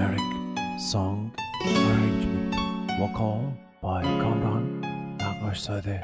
Lyric, song, arrangement, vocal by Kamran Naqashzadeh.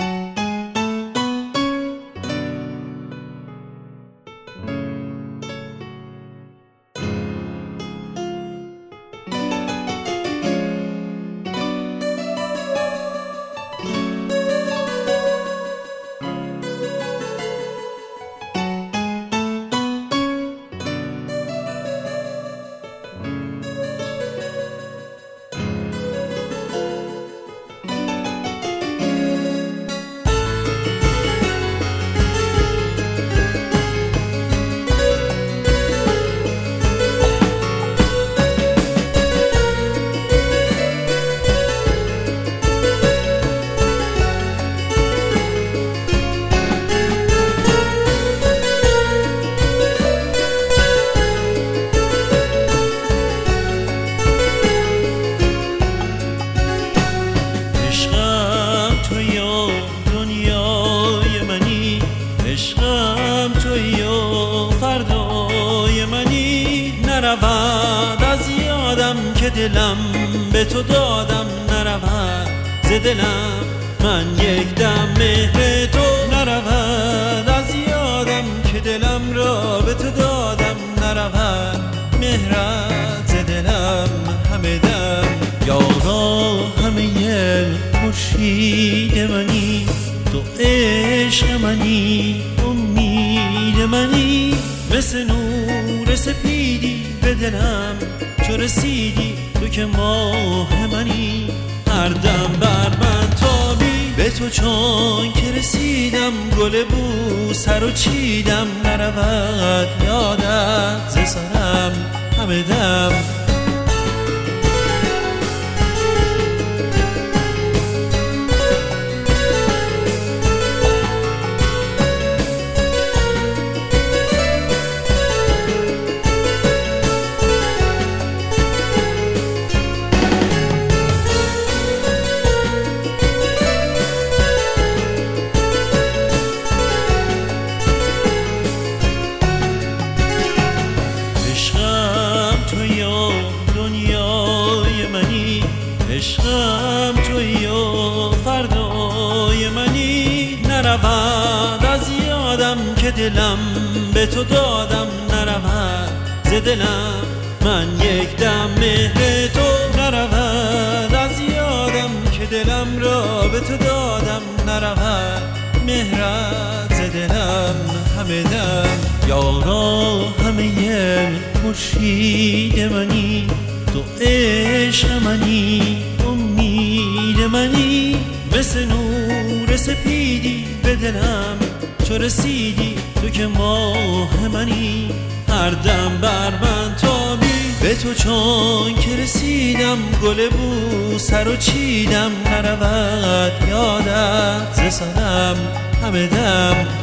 عشقم تویی و فردای منی، نرود از یادم که دلم به تو دادم، نرود ز دلم من یک دم مهر تو، نرود از یادم که دلم را به تو دادم، نرود مهرت ز دلم همه دم. یارا همه خورشید منی، تو عشق منی، امید منی، مثل نور سپیدی به دلم چو رسیدی، تو که ماه منی، هر دم بر من تابی، به تو چون که رسیدم گل بو سر و چیدم، نرود یادت ز سرم همه دم. عشقم تویی و فردای منی، نرود از یادم که دلم به تو دادم، نرود ز دلم من یک دم مهر تو، نرود از یادم که دلم را به تو دادم، نرود مهرت ز دلم همه دم. یارا همه خورشید منی، تو عشق منی، امید منی، مثل نور سپیدی به دلم چو رسیدی، تو که ماه منی، هر دم بر من تابی، به تو چون که رسیدم گل بو سر و چیدم، نرود یادت ز سرم همه دم.